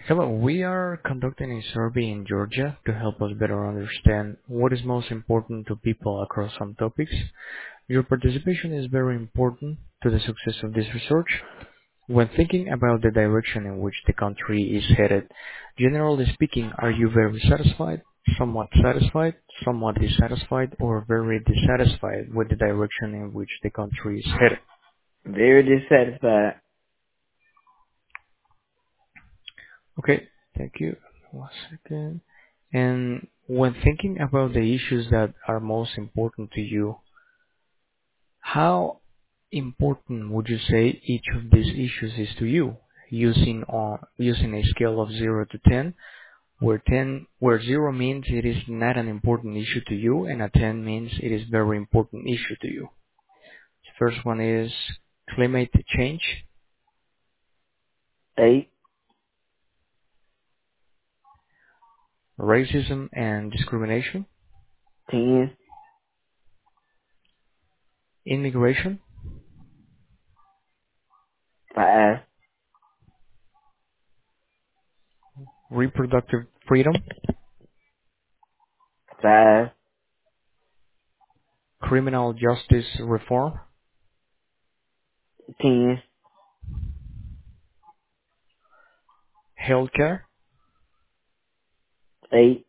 Hello, we are conducting a survey in Georgia to help us better understand what is most important to people across some topics. Your participation is very important to the success of this research. When thinking about the direction in which the country is headed, generally speaking, are you very somewhat dissatisfied, or very dissatisfied with the direction in which the country is headed? Very dissatisfied. Okay, thank you. One second. And when thinking about the issues that are most important to you, how important would you say each of these issues is to you? Using a scale of 0 to 10, where 0 means it is not an important issue to you, and a 10 means it is very important issue to you. The first one is climate change, 8, racism and discrimination, 10, immigration, 5, reproductive freedom, 5, criminal justice reform, 10, healthcare, 8,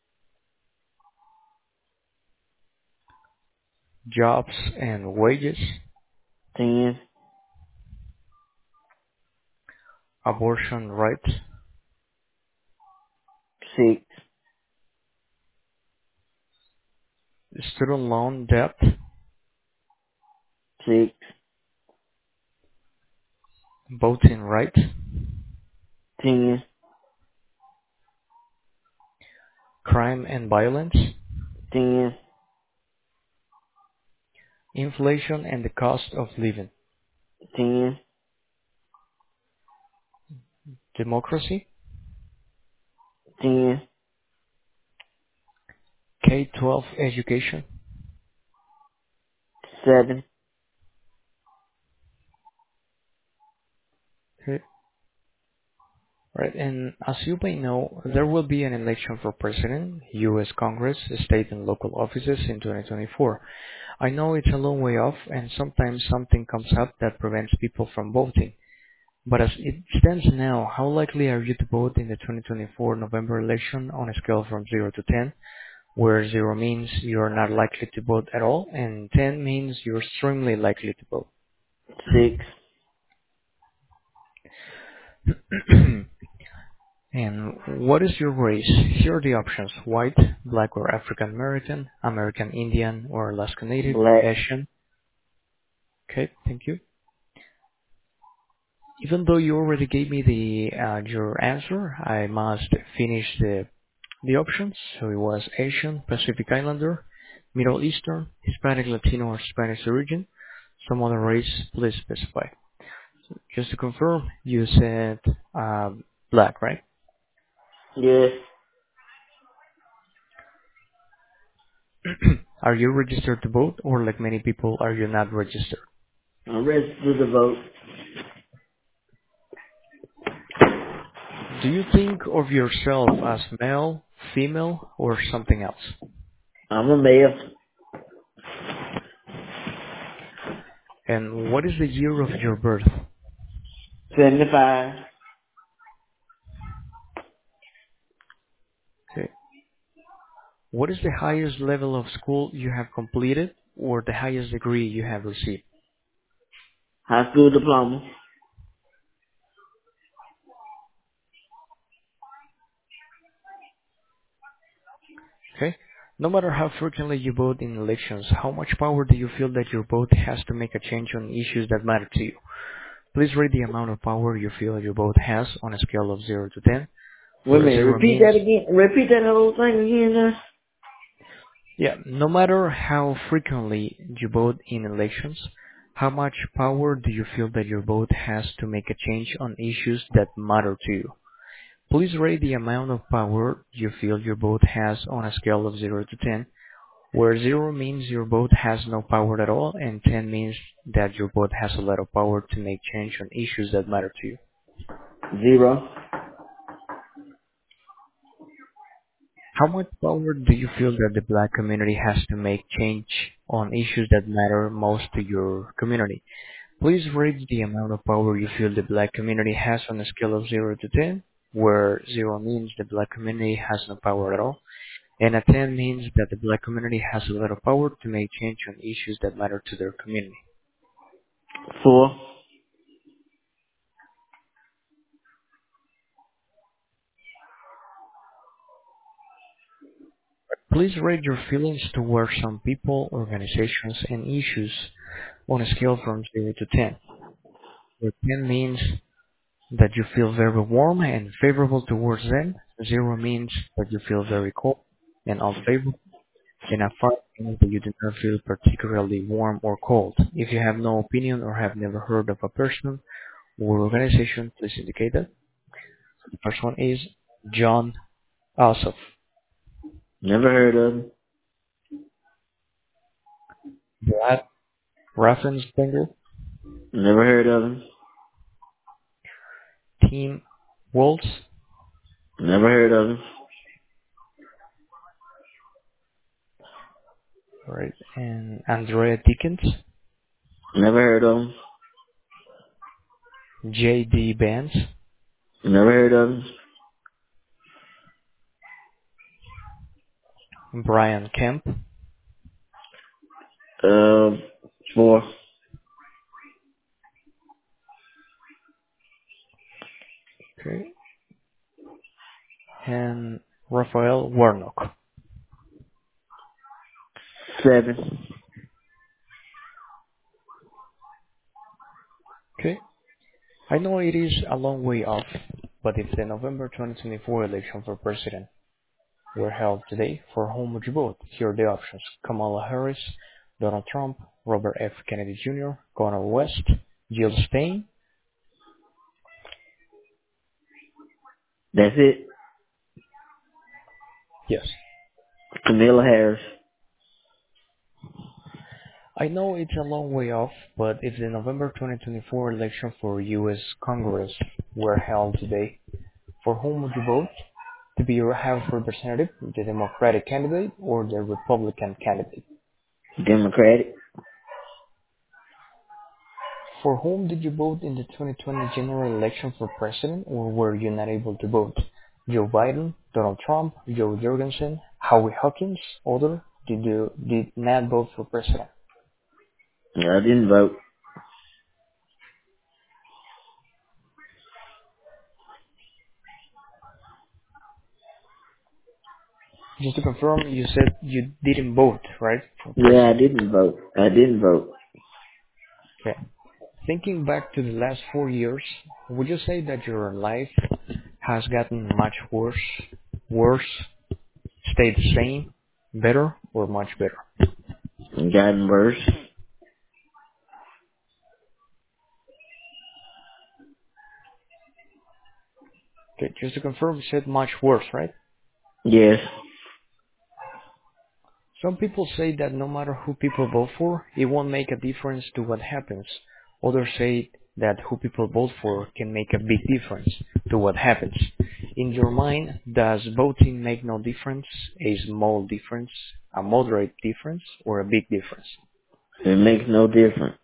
jobs and wages, 10, abortion rights, 6, student loan debt, 6, voting rights, 10, crime and violence, 10, inflation and the cost of living, 10, democracy, 10, K-12 education. 7, Okay. Right, and as you may know, there will be an election for president, U.S. Congress, state and local offices in 2024. I know it's a long way off, and sometimes something comes up that prevents people from voting. But as it stands now, how likely are you to vote in the 2024 November election on a scale from 0 to 10, where 0 means you're not likely to vote at all, and 10 means you're extremely likely to vote? 6, And what is your race? Here are the options: white, black or African American, American Indian or Alaska Native, black, Asian. Okay, thank you. Even though you already gave me your answer, I must finish the options. So it was Asian, Pacific Islander, Middle Eastern, Hispanic, Latino or Spanish origin. Some other race, please specify. Just to confirm, you said black, right? yes, Are you registered to vote, or like many people, are you not registered? I'm registered to vote. Do you think of yourself as male, female, or something else? I'm a male. And what is the year of your birth? 75, Okay. What is the highest level of school you have completed, or the highest degree you have received? high school diploma. Okay. No matter how frequently you vote in elections, how much power do you feel that your vote has to make a change on issues that matter to you? Please rate the amount of power you feel your vote has on a scale of 0 to 10, Wait a where minute, 0 repeat means, that again. Repeat that whole thing again now. yeah, no matter how frequently you vote in elections, how much power do you feel that your vote has to make a change on issues that matter to you? Please rate the amount of power you feel your vote has on a scale of 0 to 10, where 0 means your vote has no power at all, and 10 means that your vote has a lot of power to make change on issues that matter to you. 0, How much power do you feel that the black community has to make change on issues that matter most to your community? Please rate the amount of power you feel the black community has on a scale of 0 to 10, where 0 means the black community has no power at all, and a 10 means that the black community has a lot of power to make change on issues that matter to their community. 4. Please rate your feelings towards some people, organizations, and issues on a scale from 0 to 10, where 10 means that you feel very warm and favorable towards them, 0 means that you feel very cold and unfavorable, and a 5 means that you do not feel particularly warm or cold. If you have no opinion or have never heard of a person or organization, please indicate that. The first one is John Ossoff, Never heard of him. Brad Raffensperger, Never heard of him. Tim Waltz, Never heard of him. right, and Andrea Dickens, Never heard of him. J.D. Vance, Never heard of him. Brian Kemp, 4. okay, and Raphael Warnock. 7. Okay, I know it is a long way off, but if the November 2024 election for president were held today, for whom would you vote? Here are the options: Kamala Harris, Donald Trump, Robert F. Kennedy Jr., Cornel West, Jill Stein. That's it. Yes. Camilla Harris. I know it's a long way off, but if the November 2024 election for U.S. Congress were held today, for whom would you vote to be your House representative, the Democratic candidate or the Republican candidate? Democratic. For whom did you vote in the 2020 general election for president, or were you not able to vote? Joe Biden, Donald Trump, Joe Jorgensen, Howie Hawkins, other did not vote for president? I didn't vote. Just to confirm, you said you didn't vote, right, for Yeah, I president? didn't vote. I didn't vote. Okay. Thinking back to the last 4 years, would you say that your life has gotten much worse, stayed the same, better, or much better? Gotten worse. Okay, just to confirm, you said much worse, right? Yes. Some people say that no matter who people vote for, it won't make a difference to what happens. Others say that who people vote for can make a big difference to what happens. In your mind, does voting make no difference, a small difference, a moderate difference, or a big difference? It makes no difference.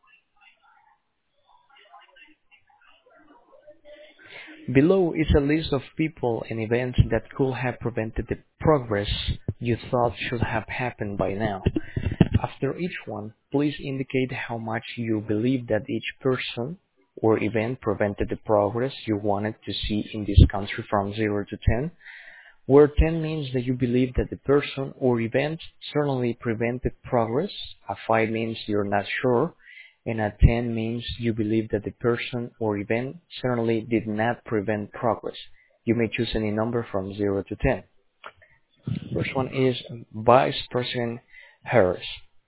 Below is a list of people and events that could have prevented the progress you thought should have happened by now. After each one, please indicate how much you believe that each person or event prevented the progress you wanted to see in this country from 0 to 10, where 10 means that you believe that the person or event certainly prevented progress, a 5 means you're not sure, and a 10 means you believe that the person or event certainly did not prevent progress. You may choose any number from 0 to 10. First one is Vice President Harris.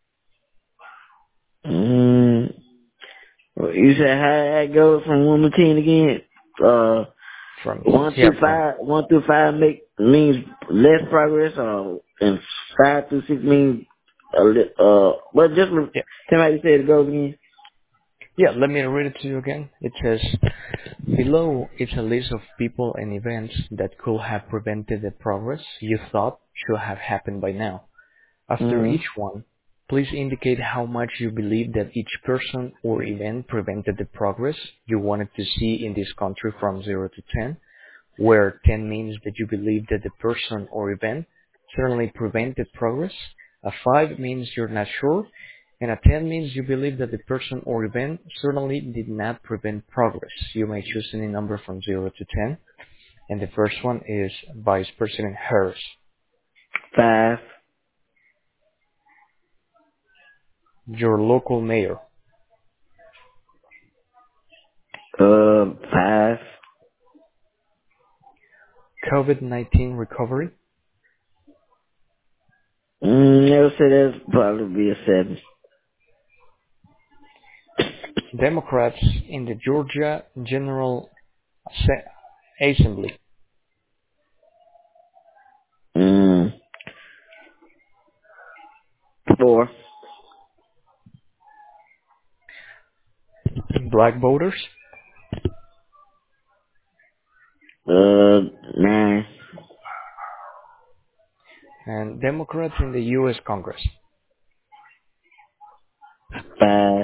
Mm, you said how that goes from 1 to 10 again? From, 1 yeah, through from, 5, 1 through 5 means less progress, and 5 through 6 means but just yeah, tell me how you said it goes again. yeah, let me read it to you again. It says Below is a list of people and events that could have prevented the progress you thought should have happened by now. After Mm. each one, please indicate how much you believe that each person or event prevented the progress you wanted to see in this country from 0 to 10, where 10 means that you believe that the person or event certainly prevented progress, a 5 means you're not sure, and a 10 means you believe that the person or event certainly did not prevent progress. You may choose any number from 0 to 10, and the first one is Vice President Harris. 5. Your local mayor. 5. COVID-19 recovery. I would say that's probably be a 7. Democrats in the Georgia General Assembly. Mm. 4. Black voters. 9. And Democrats in the U.S. Congress. 5.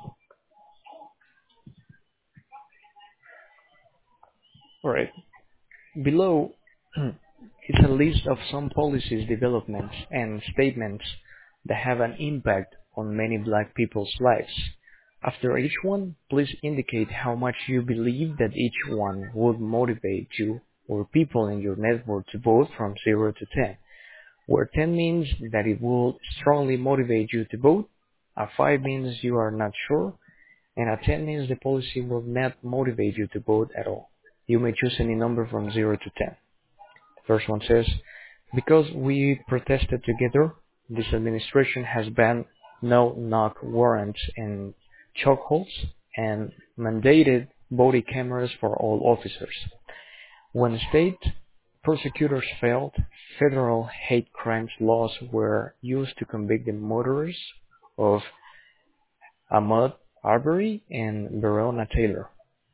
All right. Below is a list of some policies, developments, and statements that have an impact on many black people's lives. After each one, please indicate how much you believe that each one would motivate you or people in your network to vote from 0 to 10, where 10 means that it will strongly motivate you to vote, a 5 means you are not sure, and a 10 means the policy will not motivate you to vote at all. You may choose any number from 0 to 10. First one says, because we protested together, this administration has banned no-knock warrants and chokeholds and mandated body cameras for all officers. When state prosecutors failed, federal hate crimes laws were used to convict the murderers of Ahmaud Arbery and Breonna Taylor.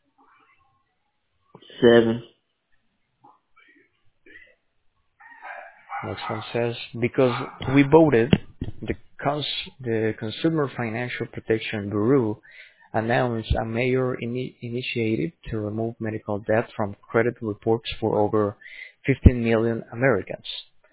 7. Next one says, because we voted, the, the Consumer Financial Protection Bureau announced a major initiative to remove medical debt from credit reports for over 15 million Americans.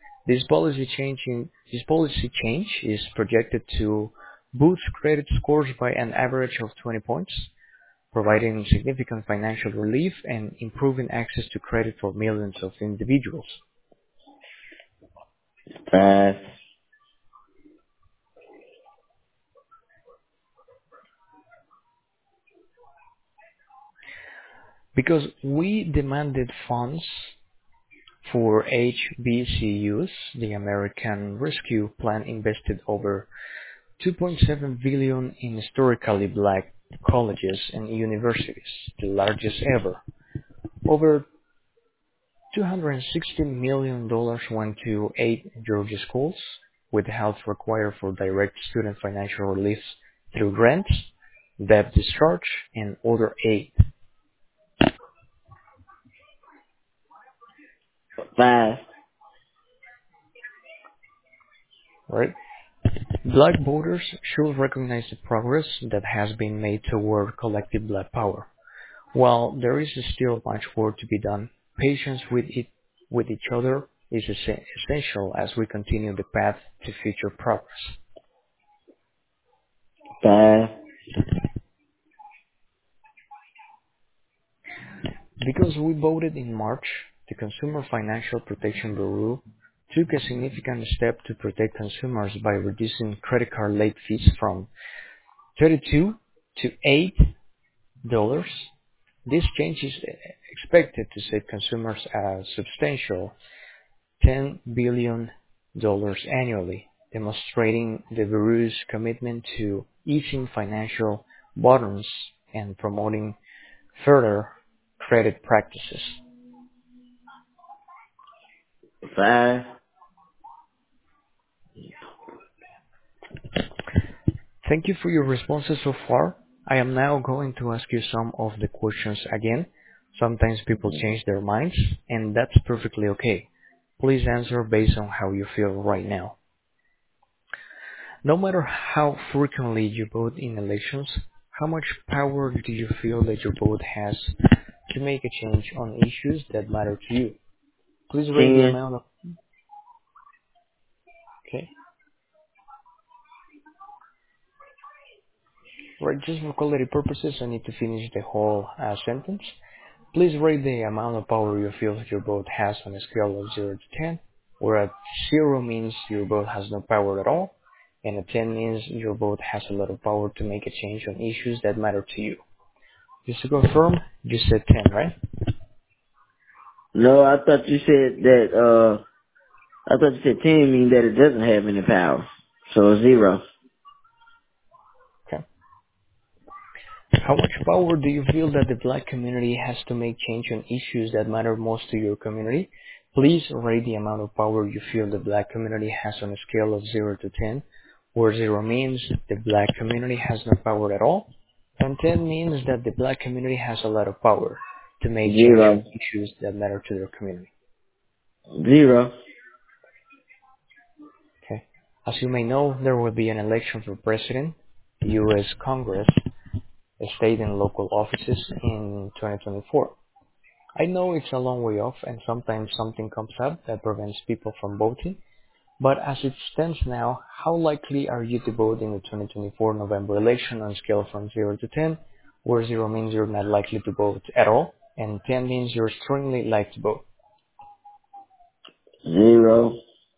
This policy change is projected to boost credit scores by an average of 20 points, providing significant financial relief and improving access to credit for millions of individuals. 5. Because we demanded funds for HBCUs, the American Rescue Plan invested over 2.7 billion in historically black colleges and universities, the largest ever. Over $260 million went to 8 Georgia schools, with help required for direct student financial relief through grants, debt discharge, and other aid. 5. Right? Black voters should recognize the progress that has been made toward collective black power. While there is still much work to be done, patience with each other is essential as we continue the path to future progress. 5. Because we voted in March, the Consumer Financial Protection Bureau took a significant step to protect consumers by reducing credit card late fees from $32 to $8. This change is expected to save consumers a substantial $10 billion annually, demonstrating the Bureau's commitment to easing financial burdens and promoting further credit practices. 5. Thank you for your responses so far. I am now going to ask you some of the questions again. Sometimes people change their minds, and that's perfectly okay. Please answer based on how you feel right now. No matter how frequently you vote in elections, how much power do you feel that your vote has to make a change on issues that matter to you? Please rate the 10. amount of, okay, right, just for quality purposes, I need to finish the whole sentence. Please rate the amount of power you feel that your vote has on a scale of 0 to 10, where a 0 means your vote has no power at all, and a 10 means your vote has a lot of power to make a change on issues that matter to you. Just to confirm, you said 10, right? No, I thought you said that, I thought you said 10 mean that it doesn't have any power. So 0. Okay. How much power do you feel that the black community has to make change on issues that matter most to your community? Please rate the amount of power you feel the black community has on a scale of 0 to 10, where 0 means the black community has no power at all, and 10 means that the black community has a lot of power to make change on 0. issues that matter to their community. 0. Okay. As you may know, there will be an election for president, U.S. Congress, state and local offices in 2024. I know it's a long way off and sometimes something comes up that prevents people from voting, but as it stands now, how likely are you to vote in the 2024 November election on a scale from 0 to 10, where 0 means you're not likely to vote at all, and 10 means you're strongly likely to vote? 0.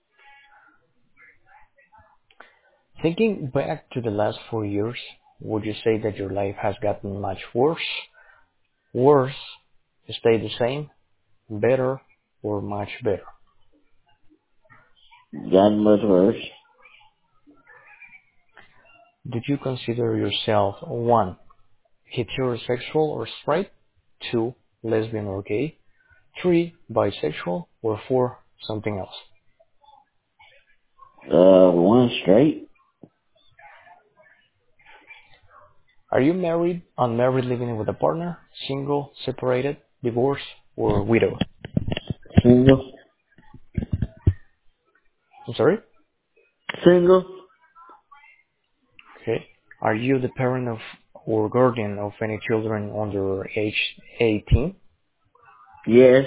Thinking back to the last 4 years, would you say that your life has gotten much worse, stay the same, better, or much better? Gotten much worse. Did you consider yourself 1, heterosexual or straight, 2, lesbian or gay, 3, bisexual, or 4, something else? 1 straight. Are you married, unmarried, living with a partner, single, separated, divorced, or widow? Single. I'm sorry? Single. Okay. Are you the parent of or guardian of any children under age 18? Yes.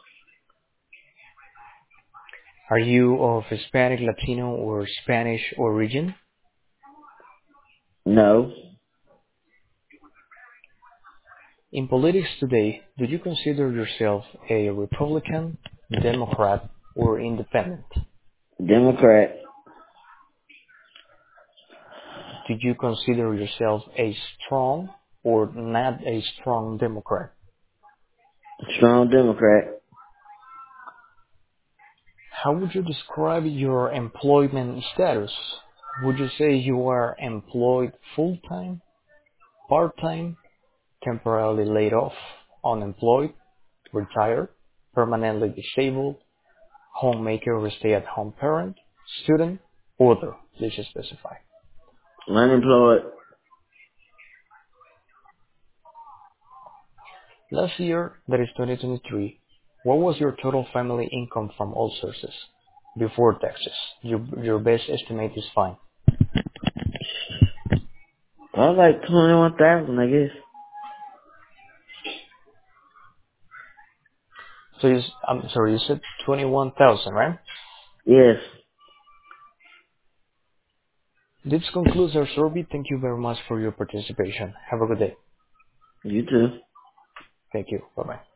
Are you of Hispanic, Latino, or Spanish origin? No. In politics today, do you consider yourself a Republican, Democrat, or independent? Democrat. Do you consider yourself a strong or not a strong Democrat? Strong Democrat. How would you describe your employment status? Would you say you are employed full-time, part-time, temporarily laid off, unemployed, retired, permanently disabled, homemaker or stay-at-home parent, student, other? Please specify. Unemployed. Last year, that is 2023, what was your total family income from all sources? Before taxes. Your best estimate is fine. Probably like 21,000, I guess. So I'm sorry, you said 21,000, right? Yes. This concludes our survey. Thank you very much for your participation. Have a good day. You too. Thank you. Bye-bye.